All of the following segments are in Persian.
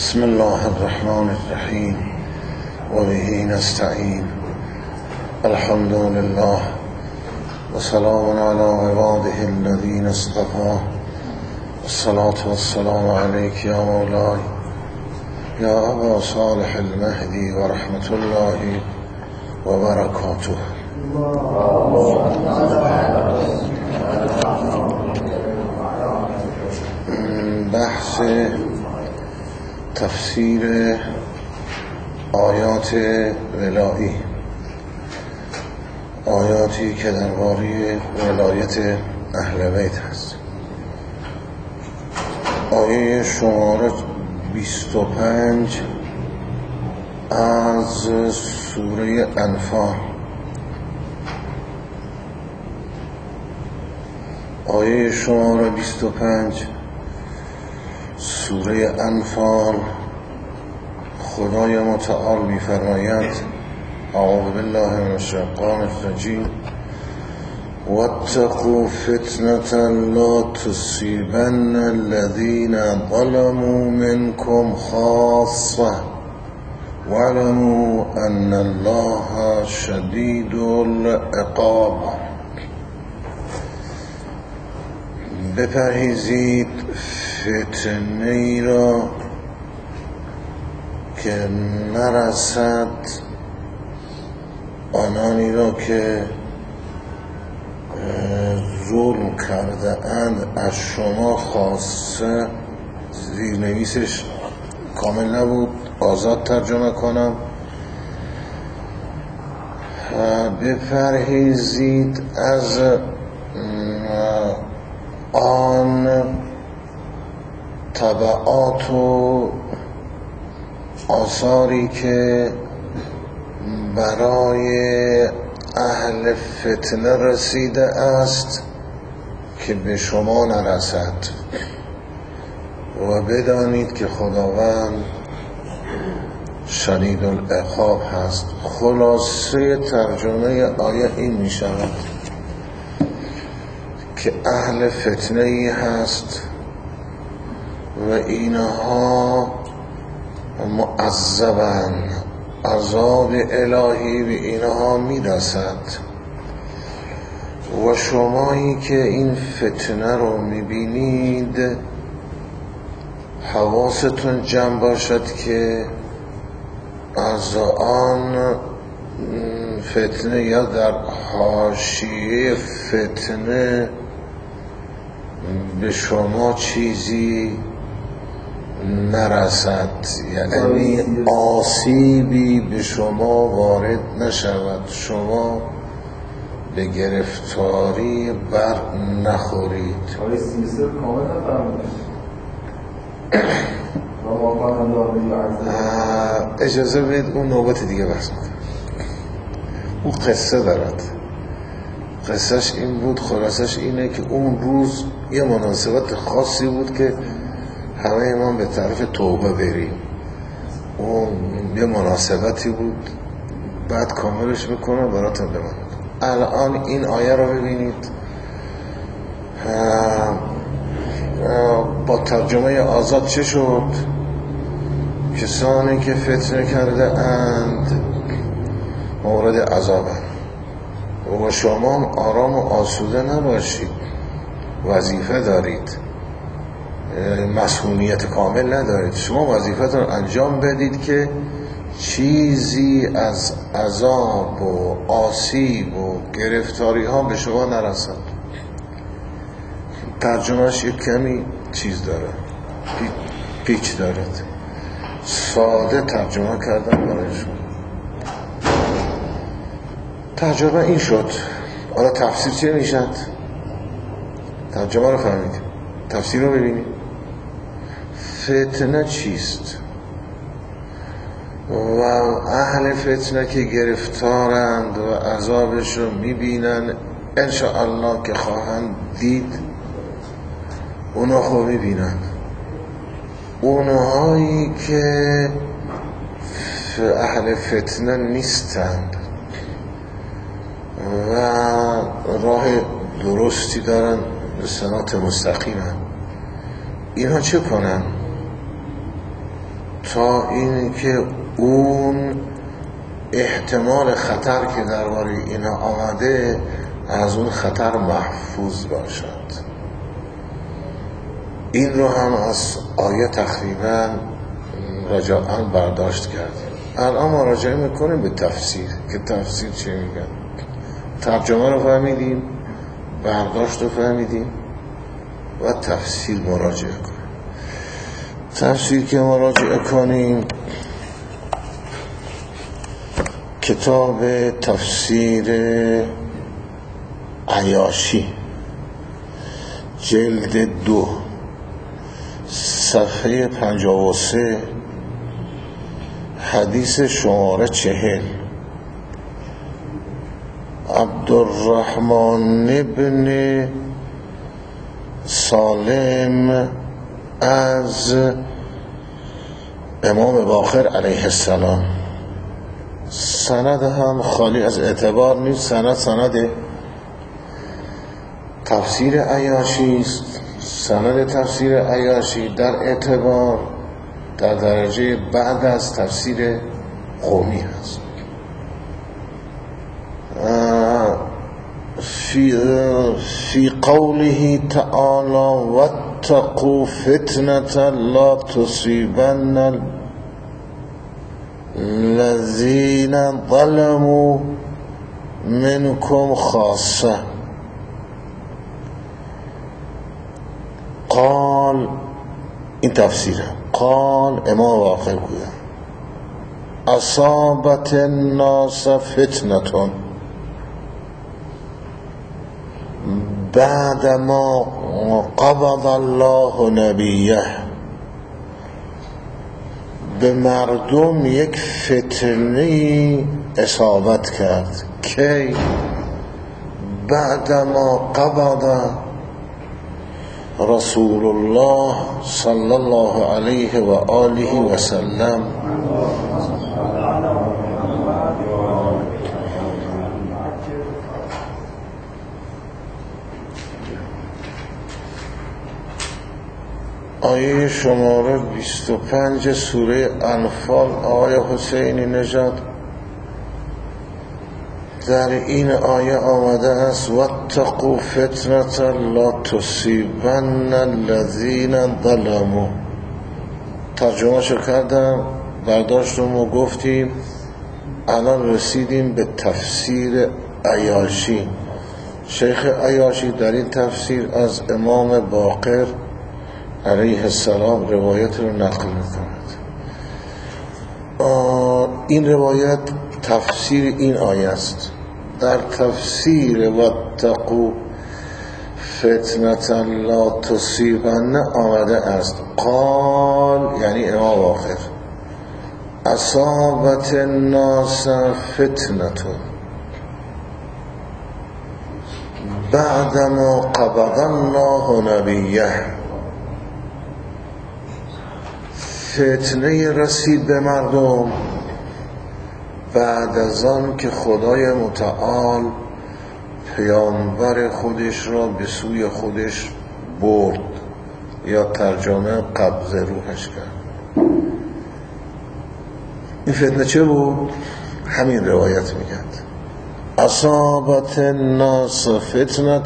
بسم الله الرحمن الرحیم و به نستعین. الحمد لله و سلام علی عباده الذین اصطفى. الصلاة والسلام علیک یا مولای یا ابا صالح المهدی و رحمت الله و برکاته. بحث تفسیر آیات ولایی، آیاتی که درباره ولایت اهل بیت هست. آیه شماره 25 از سوره انفال. آیه شماره 25 سوره انفال، خدای متعال می‌فرماید: اعوذ بالله من الشیطان الرجیم: واتقوا فتنة لا تصیبن الذین ظلموا منکم خاصة واعلموا ان الله شدید العقاب. بپرهیزید فتنه ای را که نرسد آنانی را که ظلم کرده اند از شما خاصه. زیرنویسش کامل نبود، آزاد ترجمه کنم. بپرهیزید از آن تبعات و آثاری که برای اهل فتنه رسیده است که به شما نرسد و بدانید که خداوند شدید العقاب هست. خلاصه ترجمه آیه این می شود که اهل فتنه ای هست و اینها معذبن، عذاب الهی به اینها میرسد و شمایی که این فتنه رو میبینید حواستون جمع باشد که از آن فتنه یا در حاشیه فتنه به شما چیزی نرسد، یعنی آسیبی به شما وارد نشود، شما به گرفتاری بر نخورید. اجازه بدید اون نوبت دیگه بحث کنم. اون قصه دارد. قصهش این بود، خلاصش اینه که اون روز یه مناسبت خاصی بود که همه ما به طرف توبه بریم. اون یه مناسبتی بود، بعد کاملش بکنم براتون بماند. الان این آیه رو ببینید با ترجمه آزاد چه شد؟ کسانی که فتنه کرده اند مورد عذابند و شما آرام و آسوده نباشید، وظیفه دارید، مسئولیت کامل ندارید. شما وظیفتون انجام بدید که چیزی از عذاب و آسیب و گرفتاری ها به شما نرسد. ترجمهش یک کمی چیز داره، پیچ دارد. ساده ترجمه کردم برای شما. ترجمه این شد. حالا تفسیر چه میشد؟ ترجمه رو فهمید، تفسیر رو ببینید. فتنه چیست و اهل فتنه که گرفتارند و عذابش رو میبینن، انشاءالله که خواهند دید، اونا خود میبینن. اونهایی که اهل فتنه نیستند و راه درستی دارن، به صراط مستقیمن، اینها چه کنن؟ تا این که اون احتمال خطر که درباره اینا آمده از اون خطر محفوظ باشد. این رو هم از آیه تقریبا رجاءً برداشت کردیم. الان مراجعه میکنیم به تفسیر که تفسیر چه میگن. ترجمه رو فهمیدیم، برداشت رو فهمیدیم و تفسیر مراجعه کنیم. تفسیر که مراجعه کنیم کتاب تفسیر عیاشی جلد 2 صفحه 53 حدیث شماره 40 عبدالرحمن ابن سالم از امام باقر علیه السلام. سند هم خالی از اعتبار نیست. سند تفسیر عیاشی است. سند تفسیر عیاشی در اعتبار در درجه بعد از تفسیر قومی هست. فی قوله تعالی واتقوا فتنة لا تصیبن الذین ظلموا منکم خاصة. قال این تفسیره. قال امام باقر گویا اصابت الناس فتنة بعدما قبض الله نبیه. به مردم یک فتنه اصابت کرد که بعدما قبض رسول الله صلی الله علیه و آله و سلم آیه شماره 25 سوره انفال آقای حسینی نژاد در این آیه آمده است واتقوا فتنة لا تصیبن الذین ظلموا. ترجمه شو کردم، برداشتم و گفتیم. الان رسیدیم به تفسیر عیاشی. شیخ عیاشی در این تفسیر از امام باقر علیه السلام روایت رو نقل می‌کند. این روایت تفسیر این آیه است. در تفسیر واتقوا فتنة لا تصیبن آمده است قال یعنی امام باقر اصابت الناس فتنة بعدما قبض الله نبیه. فتنه رسید به مردم بعد از آن که خدای متعال پیامبر خودش را به سوی خودش برد یا ترجمه قبض روحش کرد. این فتنه چه بود؟ همین روایت میگند اصابت الناس فتنة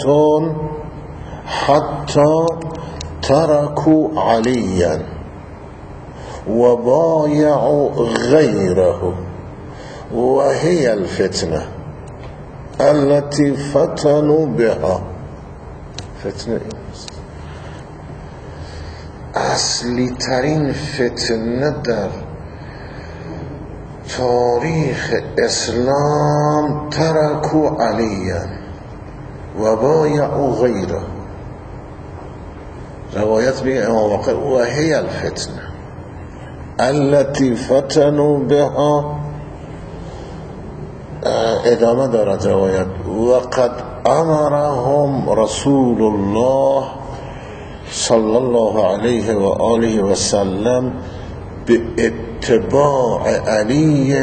حتی ترکوا علیا و بایعوا غیره وهي الفتنة التي فتنوا بها. فتنه اصلی ترین فتنه در تاریخ اسلام ترکوا علیا و بایعوا غیره. روایت میگه امام باقر وهي الفتنه التي فتنوا بها. ادامه دارد روایت وقد امرهم رسول الله صلی الله علیه و آله و سلم به اتباع علی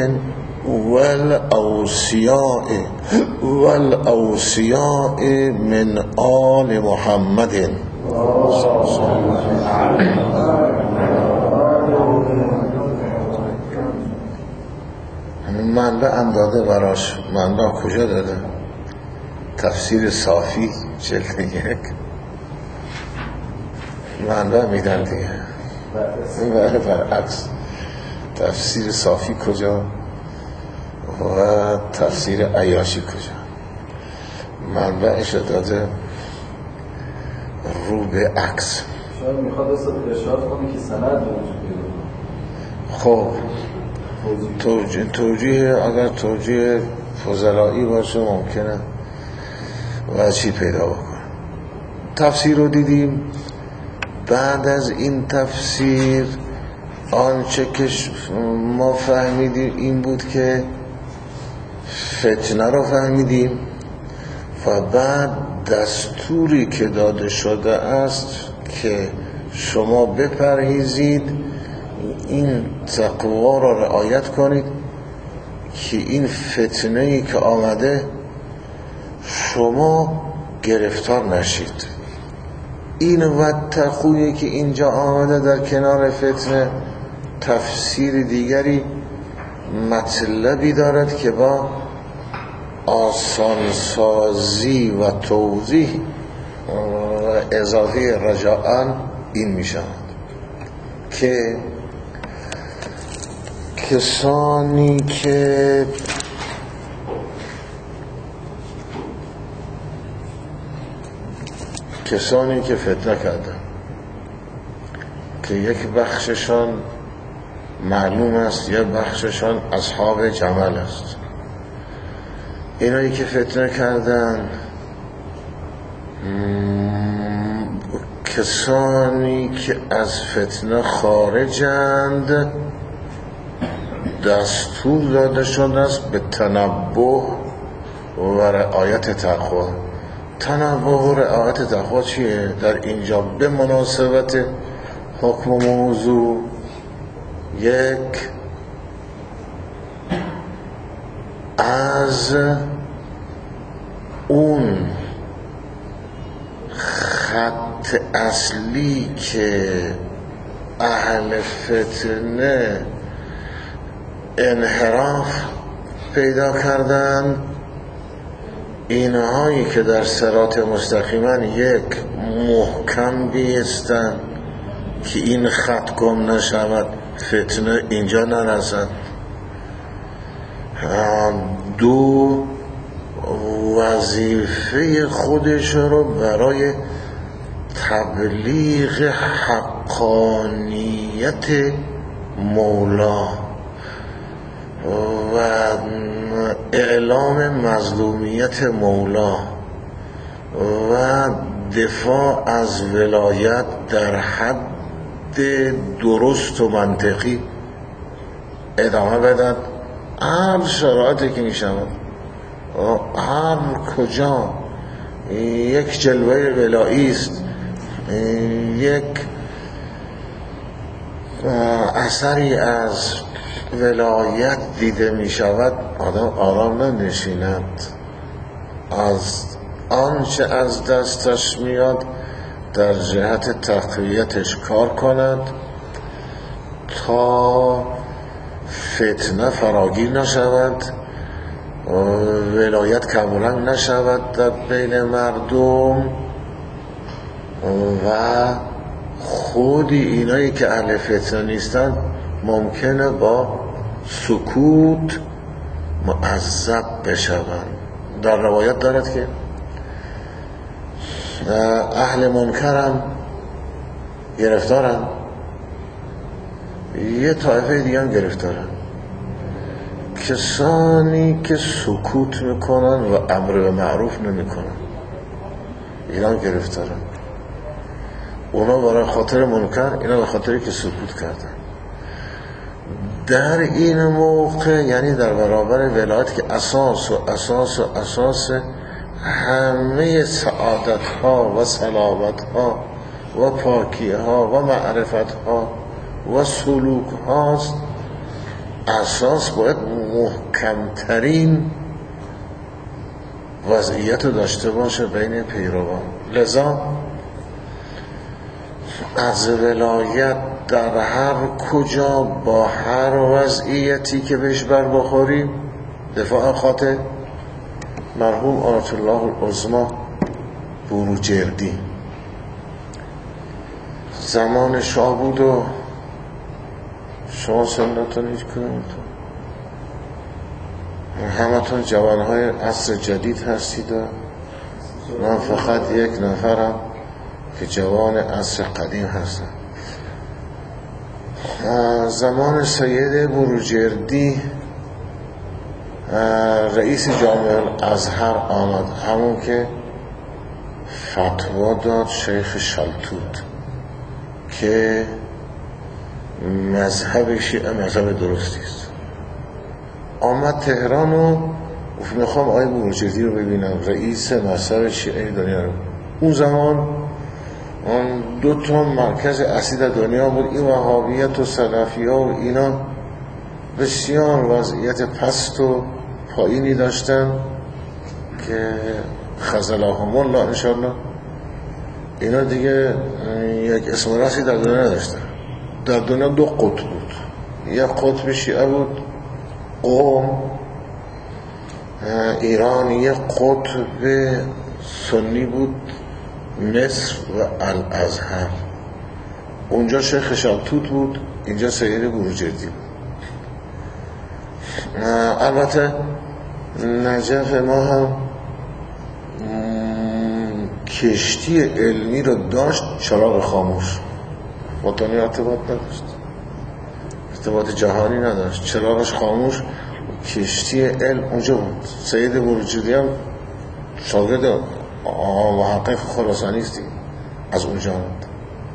والاوصیاء من آل محمد منبع هم داده براش. منبع کجا داده؟ تفسیر صافی جلد 1. منبع میدن دیگه. بله برعکس. تفسیر صافی کجا و تفسیر عیاشی کجا؟ منبعش داده رو به عکس. شاید میخواد اشارت کنه که سند خب توجیه اگر توجیه فضلایی باشه ممکنه وجهی پیدا بکنه. تفسیر رو دیدیم. بعد از این تفسیر آنچه که ما فهمیدیم این بود که فتنه رو فهمیدیم و بعد دستوری که داده شده است که شما بپرهیزید، این تقوا را رعایت کنید که این فتنه‌ای که آمده شما گرفتار نشید. این واتقویی که اینجا آمده در کنار فتنه تفسیر دیگری مطلبی دارد که با آسانسازی و توضیح و اضافه رجاءً این می شود که کسانی که فتنه کردن که یک بخششان معلوم است، یک بخششان اصحاب جمل است. اینایی که فتنه کردن کسانی که از فتنه خارجند دستور داده شده است به تنبه و رعایت تقوا. تنبه و رعایت تقوا چیه؟ در اینجا به مناسبت حکم موضوع یک از اون خط اصلی که اهل فتنه انحراف پیدا کردن، اینهایی که در صراط مستقیما یک محکم بیستن که این خط گم نشود، فتنه اینجا نرسد. دو، وظیفه خودش رو برای تبلیغ حقانیت مولا و اعلام مظلومیت مولا و دفاع از ولایت در حد درست و منطقی ادامه بدن. هر شرایطی که می شود، هر کجا یک جلوه ولایی است، یک اثری از ولایت دیده می شود، آدم آرام ننشیند، از آنچه از دستش میاد در جهت تقویتش کار کند تا فتنه فراگیر نشود، ولایت کاملا نشود در بین مردم و خودی اینایی که اهل فتنه نیستن ممکنه با سکوت معذب بشوند. در روایت دارد که اهل منکرم گرفتارن، یه طایفه دیگه هم گرفتارن، کسانی که سکوت میکنن و امر به معروف نمیکنن، اینا هم گرفتارن. اونا برای خاطر منکر، اینا به خاطری که سکوت کردن. در این موقع یعنی در برابر ولایت که اساس همه سعادت ها و سلامت ها و پاکی ها و معرفت ها و سلوک هاست، اساس باید محکمترین وضعیت داشته باشه بین پیروان. لذا از ولایت در هر کجا با هر وضعیتی که بهش بر بخوریم دفاع عن خاطر مرحوم آیت الله العظمی بروجردی. زمان شاه بود و شما سنتون هیچ کنید، همتون جوانهای عصر جدید هستید و من فقط یک نفرم که جوان عصر قدیم هستم. زمان سید بروجردی رئیس جامعه الازهر آمد، همون که فتوا داد شیخ شلتوت که مذهب شیعه مذهب درستی است. آمد تهران و گفت میخوام آقای بروجردی رو ببینم، رئیس مذهب شیعه دنیا رو. اون زمان اون 2 مرکز اصلی در دنیا بود، این وهابیت و سلفیه و اینا بسیار وضعیت پست و پایینی داشتن که خذلهم الله انشاءالله. اینا دیگه یک اسم راسی در دنیا نداشتن. در دنیا 2 قطب بود، یک قطب شیعه بود قم ایران، یک قطب سنی بود مصر و الازهر. اونجا شیخ شلتوت بود، اینجا سید بروجردی بود. البته نجف ما هم کشتی علمی رو داشت، چراغ خاموش، با دنیا ارتباط نداشت، ارتباط جهانی نداشت، چراغش خاموش، کشتی علم اونجا بود. سید بروجردی هم شاگرد محقق خراسانی است، از اونجا آمد،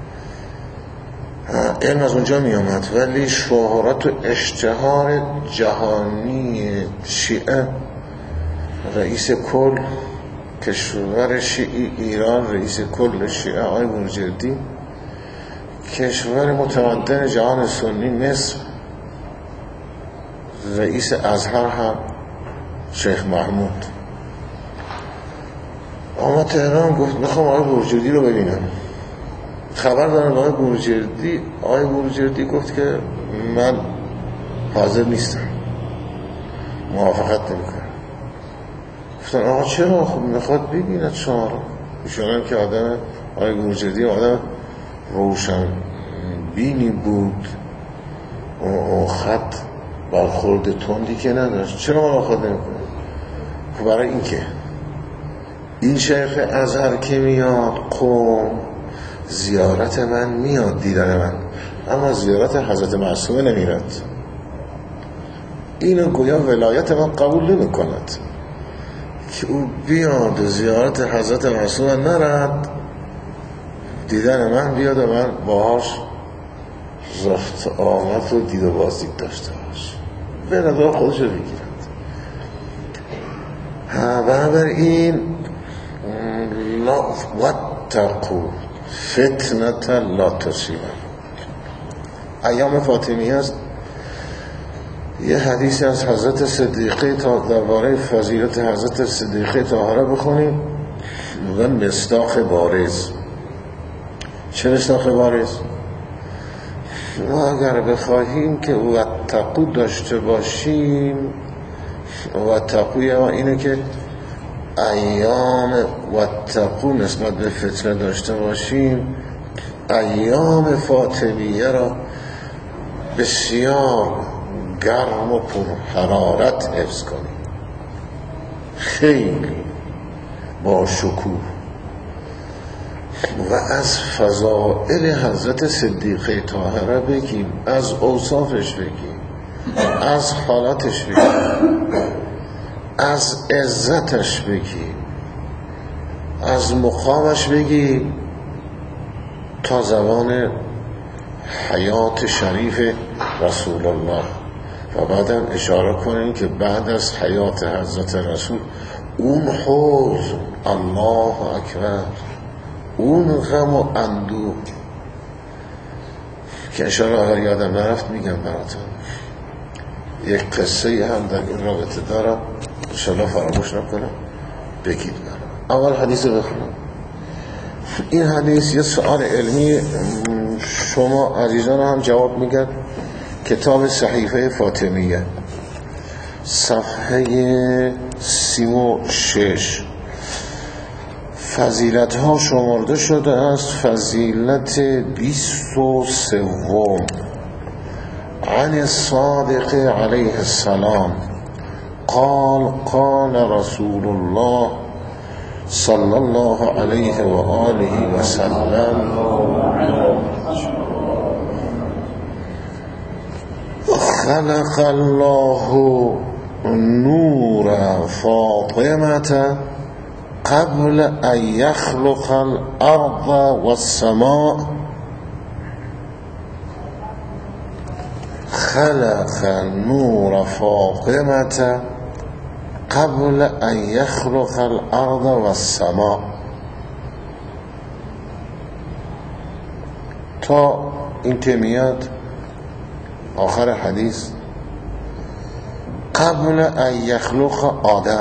علم از اونجا می آمد. ولی شهرت و اشتهار جهانی شیعه، رئیس کل کشور شیعی ایران، رئیس کل شیعه آقای بروجردی، کشور متمدن جهان سنی مصر، رئیس ازهر هم شیخ محمود. آمد تهران گفت میخوام آقای بروجردی رو ببینم، خبر دارم آقای بروجردی. آقای بروجردی گفت که من حاضر نیستم، موافقت نمیکنم. گفتن آقا چرا؟ خب میخواد ببیند شما رو. ایشون که آدم، آقای بروجردی آدم روشن بینی بود و خط برخورد تندی که نداشت، چرا موافقت نمیکنه؟ خب برای این که این شیخ ازهر که میاد قم، زیارت من میاد، دیدن من، اما زیارت حضرت معصومه نمیرد. اینو گویا ولایت من قبول نمی کند که او بیاد زیارت حضرت معصومه نرد، دیدن من بیاد و من باهاش رفت آمد و دید و بازدید داشته باش، به نظر خودش رو بگیرد. بنابراین لا واتقوا فتنة لا تصیبن. ایام فاطمیه است. یه حدیثی از حضرت صدیقه تا درباره فضیلت حضرت صدیقه طاهره بخونیم و مصداق بارز. چه مصداق بارز؟ ما اگر بخواهیم که واتقوا داشته باشیم، واتقوا اینه که ایام واتقوا نسبت به فتنه داشته باشیم، ایام فاطمیه را بسیار گرم و پر حرارت حفظ کنیم، خیلی با شکوه، و از فضائل حضرت صدیقه طاهره بگیم، از اوصافش بگیم، از حالاتش بگیم، از عزتش بگیم، از مقامش بگیم، تا زمان حیات شریف رسول الله. و بعدم اشاره کنیم که بعد از حیات حضرت رسول اون حوض، الله اکبر، اون غم و اندوه که اشاره اگر یادم نرفت میگم براتون. یک قصه هم در این رابطه دارم، انشاءالله فراموش نکنم، بگید برام. اول حدیث بخونم. این حدیث یه سؤال علمی شما عزیزان هم جواب میگن. کتاب صحیفه فاطمیه، صفحه 36 فضیلت ها شمرده شده است. فضیلت 23 عن الصادق علیه السلام قال قال رسول الله صلی الله علیه و آله و سلم خلق الله نور فاطمة قبل ان يخلق الارض والسماء خلق نور فاطمة قبل ان يخلق الارض والسماء. تا این که میاد آخر حدیث قبل ان يخلق آدم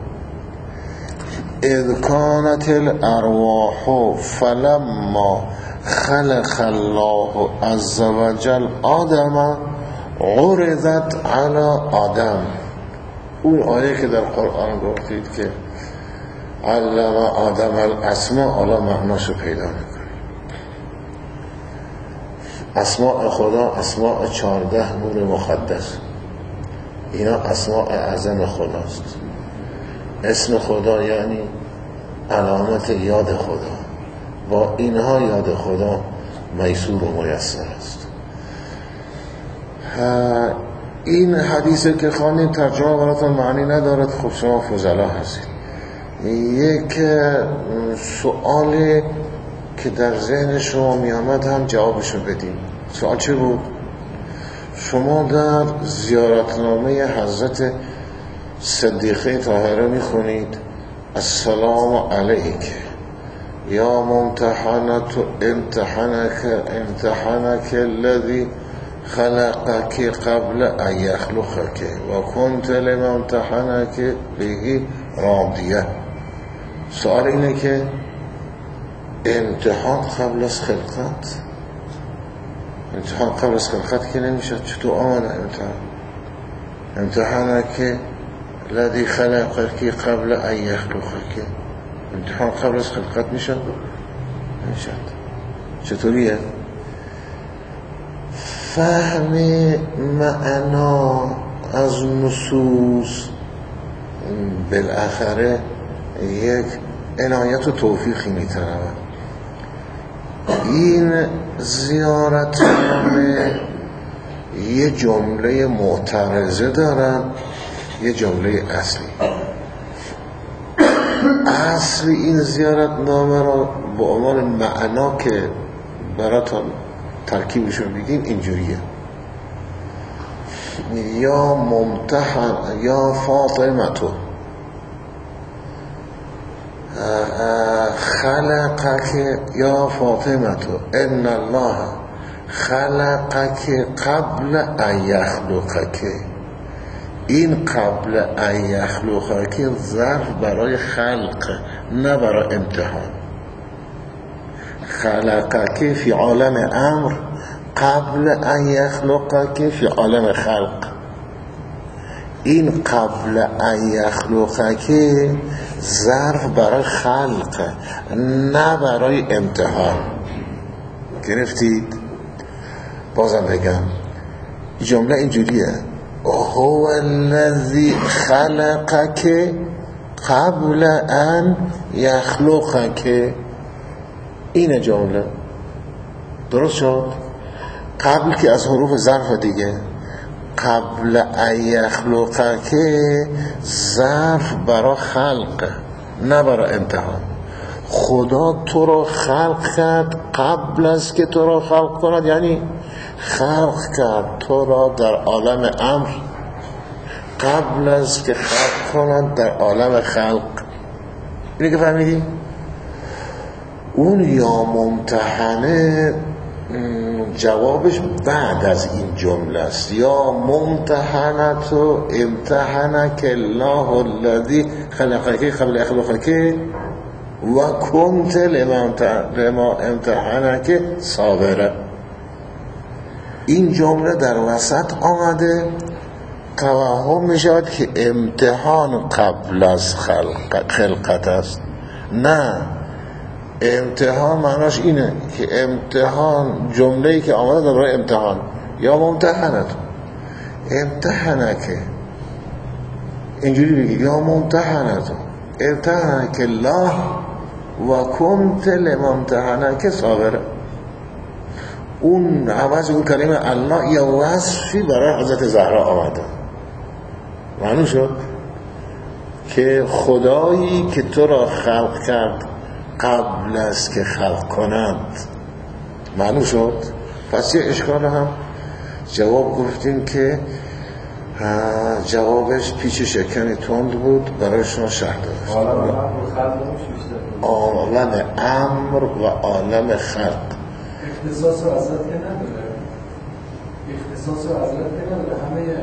اذ كانت الارواح فلما خلق الله عز وجل آدم عرضت على آدم. اون آیه که در قرآن گفتید که علم آدم الاسماء، حالا معناشو پیدا میکنید. اسماء خدا اسماء 14 نور مقدس، اینا اسماء اعظم خداست. اسم خدا یعنی علامت یاد خدا، با اینها یاد خدا میسور و میسر است. این حدیثه که خوانید ترجمه براتون معنی ندارد، خب شما فضلا هستید. یک سؤال که در ذهن شما میامد هم جوابشو بدیم. سوال چه بود؟ شما در زیارتنامه حضرت صدیقه طاهره میخونید السلام علیک یا ممتحنت امتحنک الذی خلقك قبل ان يخلقك و كنت لما امتحنك به راضیه. سوال اینه که امتحان قبل از خلقت، امتحان قبل از خلقت که نمیشه، چطور آمده امتحانك الذي خلقك قبل ان يخلقك؟ امتحان قبل از خلقت میشه؟ نمیشه. چطوریه؟ فهم معنا از نصوص بالاخره یک عنایت و توفیقی میتونه. این زیارتنامه یه جمله معترضه دارن، یه جمله اصلی. اصل این زیارتنامه را با عنوان معنا که براتون ترکیبشون بگیم اینجوریه: یا ممتحن یا فاطمتو خلقك یا فاطمتو ان الله خلقك قبل ان يخلقك. این قبل ان يخلقك ظرف برای خلق، نه برای امتحان. خلقك فی عالم امر قبل ان يخلقك فی عالم خلق. این قبل ان يخلقك ظرف برای خلق، نه برای امتحان. گرفتید؟ بازم بگم جمله اینجوریه: هو الذی خلقك قبل ان يخلقك. این جمله درست شد؟ قبل که از حروف ظرف دیگه، قبل ان يخلقك ظرف برای خلق، نه برای امتحان. خدا تو رو خلق کرد قبل از که تو رو خلق کند، یعنی خلق کرد تو را در عالم امر قبل از که خلق کند در عالم خلق. اینه که فهمیدی؟ اون یا ممتحنه جوابش بعد از این جمله است: یا ممتحنت و امتحنک الله الذی خلقک قبل اخلاقک و کنت لما امتحنک صابره. این جمله در وسط آمده توهم می شود که امتحان قبل از خلقت است. نه، امتحان معناش اینه که امتحان جمله‌ای که آمده در برای امتحان، یا ممتحنت امتحنک، اینجوری بگید یا ممتحنت امتحنک الله و کنت لممتحنک صابره. اون عوض اون کلمه الله یا وصفی برای حضرت زهرا آمده. معنی شد که خدایی که تو را خلق کرد قبل از که خلق کند. معنی شد. پس یه اشکال هم جواب گفتیم که جوابش پیچ شکنی تند بود، برای شما شرح داشت. عالم امر و عالم خلق اختصاص و عزلت که نداره، اختصاص و عزلت که نداره، همه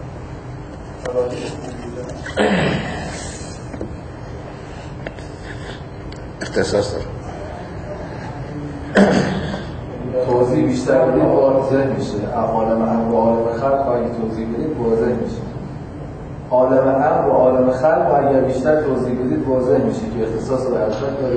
اختصاص داره. توضیح بیشتر بدید واضح میشه. عالم امر و عالم خلق اگه توضیح بدید واضح میشه. عالم امر و عالم خلق اگر بیشتر توضیح بدید واضح میشه که اختصاص و عزلت داره.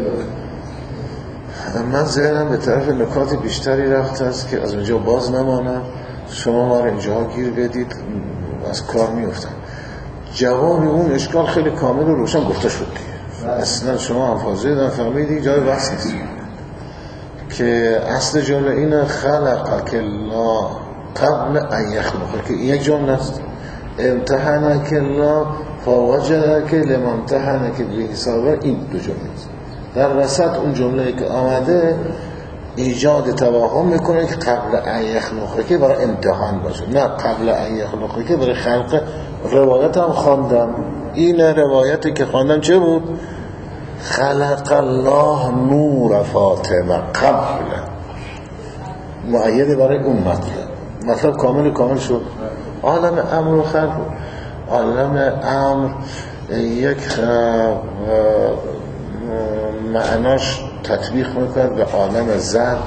من ذهنم به طرف نکات بیشتری رفته است که از اونجا باز نمانم، شما ما رو اینجا گیر بدید، از کار میفتم. جواب اون اشکال خیلی کامل و روشن گفته شد. اصلا شما حفاظه دارم فهمیدی جای بحث نیست که اصل جمله اینه خلقک الله قبل ان یخلقک. این یک جمله است. امتحنک الله فوجدک لممتحنک بحسابه. این دو جمله است. در وسط اون جمله که آمده ایجاد توهم میکنه که قبل ان یخلقک برای امتحان باشه، نه قبل ان یخلقک برای خلق. روایت هم خواندم، این روایتی که خواندم چه بود؟ خلق الله نور فاطمه قبل، مؤید برای اون مطلب کامل شد. عالم امر و خلق، عالم امر یک معناش تطبیق میکنه به عالم زر،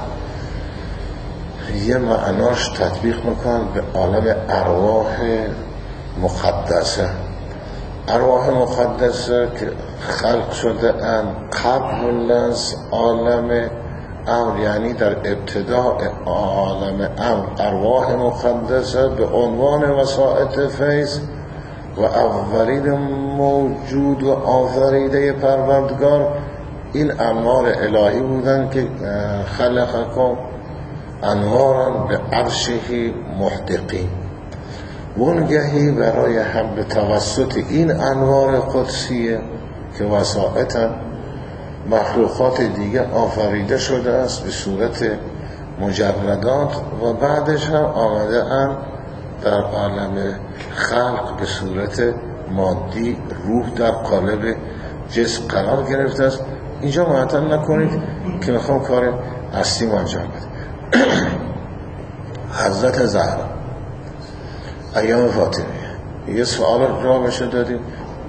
یه معناش تطبیق میکنه به عالم ارواح مقدسه. ارواح مقدسه که خلق شده ان قبل از عالم امر، یعنی در ابتداء عالم امر ارواح مقدسه به عنوان وسائط فیض و اولین موجود و آفریده پروردگار این انوار الهی بودن که خلقکم انوارا به عرشه محدقین. اونگهی برای هم به توسط این انوار قدسیه که وسائطن مخلوقات دیگه آفریده شده است به صورت مجردات و بعدش هم آمده ان در عالم خلق به صورت مادی روح در قالب جسم قرار گرفته است. اینجا معطل نکنید که میخوام کار اصلی انجام بده. حضرت زهرا ایام فاطمه یه سوال را بشه دادیم.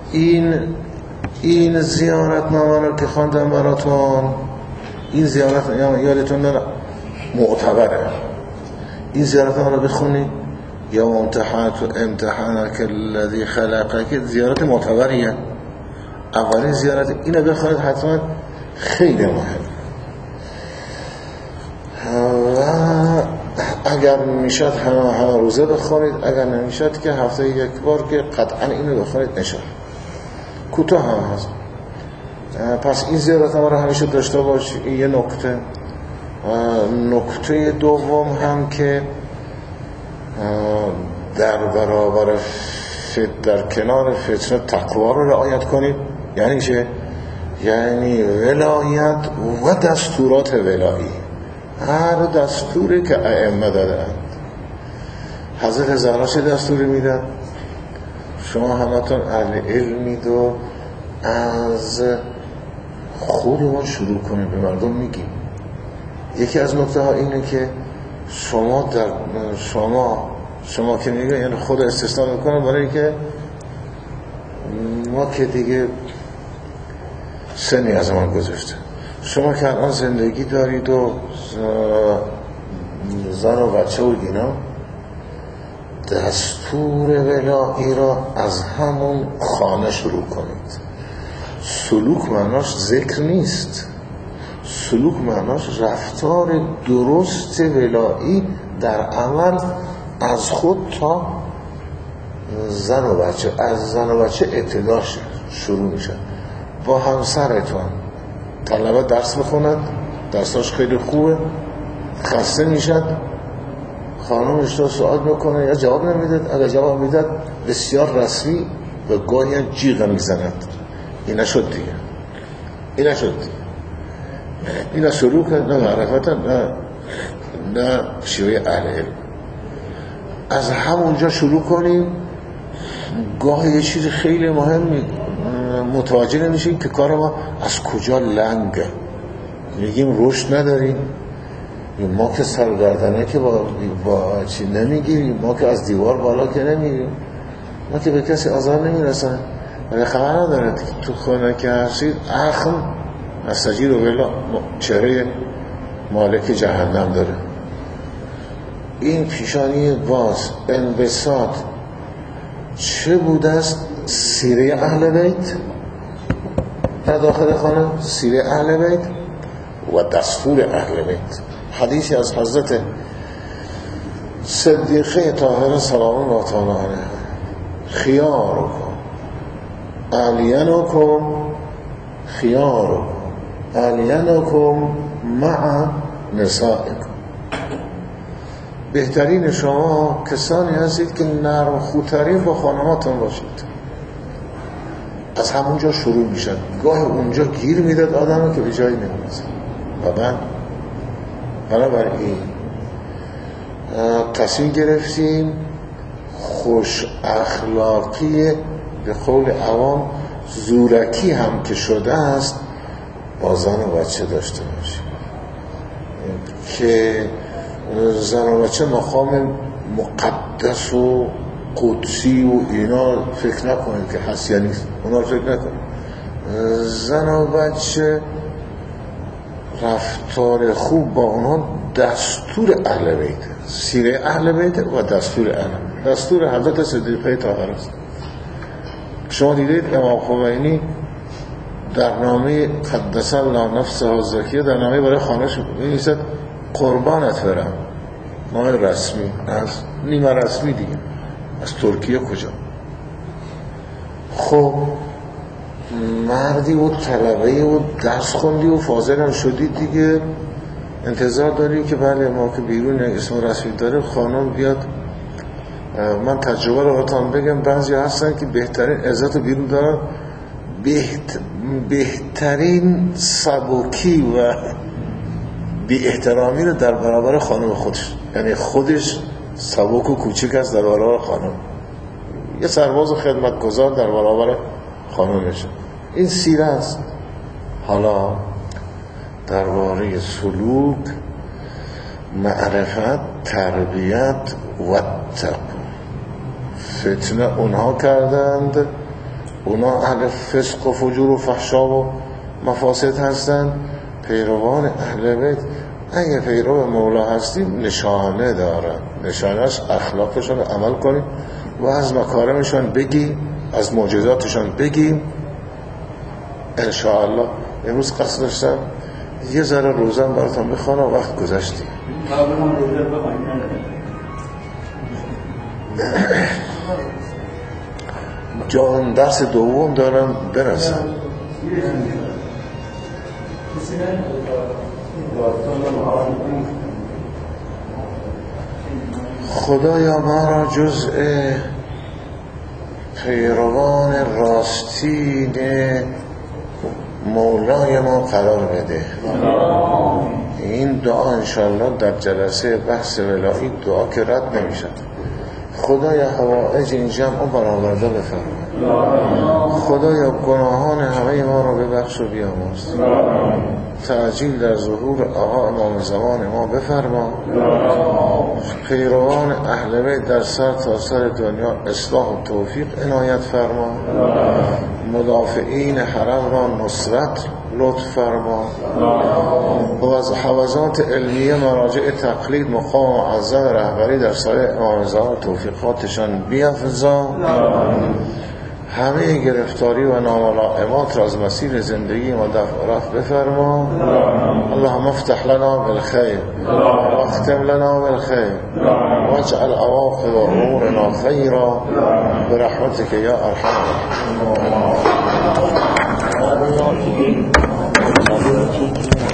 این زیارت نامه رو که خواندم براتون، این زیارت نامه یادتون نره معتبره. این زیارت نامه رو بخونید یا ممتحنت و امتحانک الذی خلقک، زیارت معتبریه. اولین زیارت اینو بخونید حتما، خیلی مهم. و اگر میشد همه روزه بخونید، اگر نمیشد که هفته یک بار که قطعا اینو بخونید نشد. کوتاه هم هست. پس این زیارت ما رو همیشه داشته باش. این یه نکته دوم هم که در برابر در کنار فتنه تقوا رو رعایت کنید. یعنی چه؟ یعنی ولایت و دستورات ولایی، هر دستوری که ائمه دادند. حضرت زهرا چه دستوری میدن؟ شما همتون اهل علمید و از خودمون شروع کنیم به مردم میگیم. یکی از نکته ها اینه که شما که میگه، یعنی خود استثناء میکنم برای که ما که دیگه سنی از من گذشته، شما که الان زندگی دارید و زن و بچه و اینا، دستور ولایی را از همون خانه شروع کنید. سلوک معناش ذکر نیست، سلوک معناش رفتار درست ولایی در عمل از خود تا زن و بچه. از زن و بچه ابتداش شروع میشه. با همسرتون طلبه درس بخوند، درساش خیلی خوبه، خسته میشد، خانمش تو سوال میکنه یا جواب نمیداد، اگر جواب میداد بسیار رسمی و گاهی هم جیغ میزند. این نشد دیگه، این نشد دیگه. این سلوک نه معرفتا نه شیوه اهل علم. از همونجا شروع کنیم. گاهی یه چیز خیلی مهم متوجه نمیشیم که کار ما از کجا لنگه. میگیم رشد نداریم، ما که سرگردنه که با چی نمیگیریم، ما که از دیوار بالا که نمیگیریم، ما که به کسی آزار نمیرسن. ولی خبر نداره تو خونه که هستید اخم استجیر و بلا چهره مالک جهنم داره. این پیشانی باز انبساط چه بوده است؟ سیره اهل بیت در داخل خانه، سیره اهل بیت و دستور اهل بیت. حدیثی از حضرت صدیقه طاهره سلام الله تعالی علیها: خیارکم الینکم خیارکم الینکم مع نسائکم. بهترین شما کسانی هستید که نرم خوترین با خانماتون باشید. از همونجا شروع میشن. گاه اونجا گیر میداد آدمو که به جایی نمیرسه. و بنابراین تصمیم گرفتیم خوش اخلاقی به قول عوام زورکی هم که شده است با زن و بچه داشته باشیم که زن و بچه مقام مقدس و قدسی و اینا فکر نکنید که هست یا نیست. اونا فکر نکنید. زن و بچه رفتار خوب با اونا دستور اهل بیت، سیره اهل بیت و دستور اهل، دستور حضرت صدیقه طاهره است. شما دیدید امام خمینی در نامه قدس الله نفسه زکیه در نامه برای خانه‌اش می‌نویسد قربانت برم. نامه رسمی، از نیمه رسمی دیگه، از ترکیه کجا. خب مردی و طلبه‌ای و درس خوندی و فاضل هم شدی دیگه، انتظار داری که بله ما که بیرون اسم رسمی داره خانم بیاد. من تجربه رو باتان بگم، بعضی هستن که بهترین عزت بیرون دارن، بهترین سبکی و بی احترامی رو در برابر خانم خودش، یعنی خودش سبک و کوچک است در برابر خانم، یه سرباز خدمتگزار در برابر خانمشه. این سیره است. حالا درباره سلوک، معرفت، تربیت و تقوا، فتنه اونها کردند، اونها اهل فسق و فجور و فحشا و مفاسد هستند. پیروان اهل بیت اگه پیرو مولا هستیم نشانه دارن، نشانهش اخلاقشون رو عمل کنیم و از مکارمشون بگیم، از معجزاتشون بگیم. انشاءالله امروز قصد داشتم یه ذره روزم براتون بخوانم، وقت گذشتی. جان درس دوم دارم برسم. خدایا ما را جزء پیروان راستین مولای ما قرار بده. این دعا انشاءالله در جلسه بحث ولایی دعا که رد نمیشد. خدایا حوائج این جمع برآورده بفرما. خدایا گناهان همه ما را ببخش و بیامرز. تعجیل در ظهور آقا امام زمان ما بفرما. پیروان اهل بیت در سر تا سر دنیا اصلاح و توفیق عنایت فرما. مدافعین حرم را نصرت لطف فرما و از حوزات علمیه مراجع تقلید مقام معظم رهبری در سایه امامزاده توفیقاتشان بیفزا، همه گرفتاری و ناملائمات را از مسیر زندگی ما دفع و رفع بفرما. اللهم افتح لنا بالخير واختم لنا بالخير واجعل عواقب امورنا خيرا برحمتك يا ارحم الراحمين.